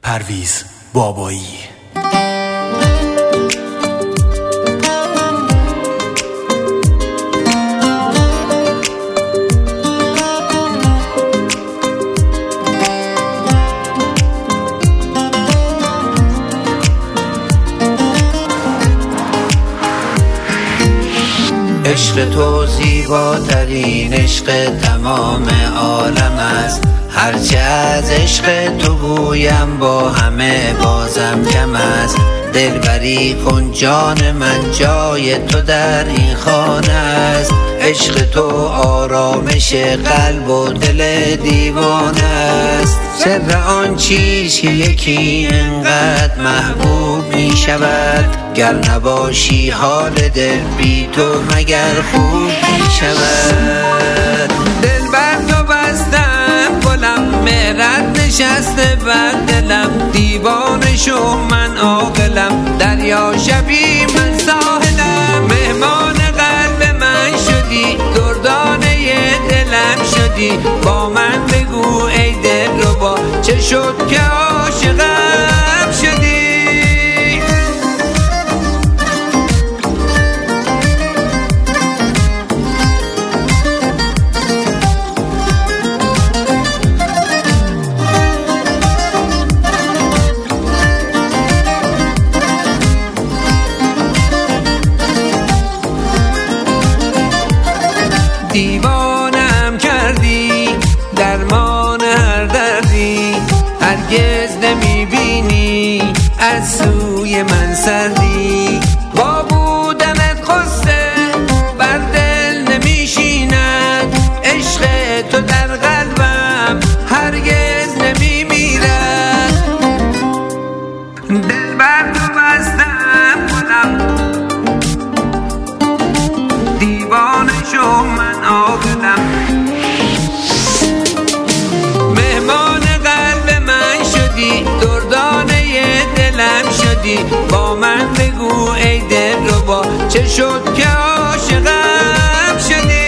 پرویز بابایی. عشق تو زیباترین عشق تمام عالم است. هرچه از عشق تو گویم با همه بازم کم است. دلبری کن جان من، جای تو در این خانه است. عشق تو آرامش قلب و دل دیوانه است. سر آن چیز که یکی انقدر محبوب می شود، گر نباشی حال دل بی تو مگر خوب می شود. دل بر تو بستم گلم، مهرت نشسته بر دلم. دیوانه شو من عاقلم، دریا شبی من ساحلم. مهمان قلب من شدی، دردانه دلم شدی. با من بگو ای دلربا، چه شد که عاشقم شدی. دیوانم کردی، درمان هر دردی. هرگز نمیبینی از سوی من سردی. با بودنت خسته بر دل نمیشیند. عشق تو در قلبم هرگز نمیمیرد. دل بر تو بستم گلم، دیوانه شو من عاقلم. مهمان قلب من شدی، دردانه دلم شدی. با من بگو ای دلربا، چه شد که عاشقم شدی.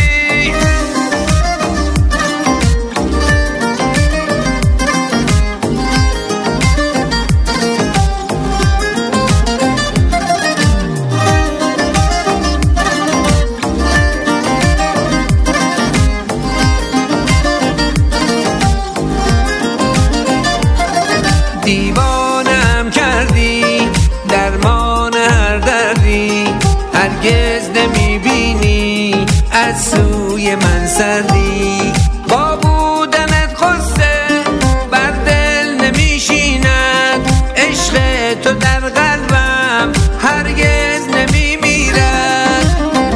دیوانم کردی، درمان هر دردی. هرگز نمیبینی از سوی من سردی. با بودنت خسته بر دل نمیشیند. عشق تو در قلبم هرگز نمیمیرد.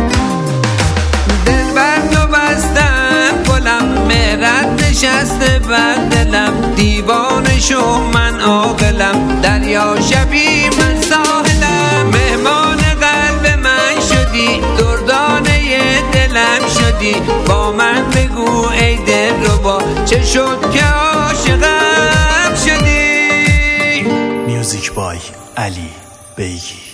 دل بر تو بستم گلم، مهرت نشسته بر دلم. دیوانه شو من عاقلم، دریا شبی من ساحلم. مهمان قلب من شدی، دردانه دلم شدی. با من بگو ای دلربا، چه شد که عاشقم شدی. میوزیک بای علی بیگی.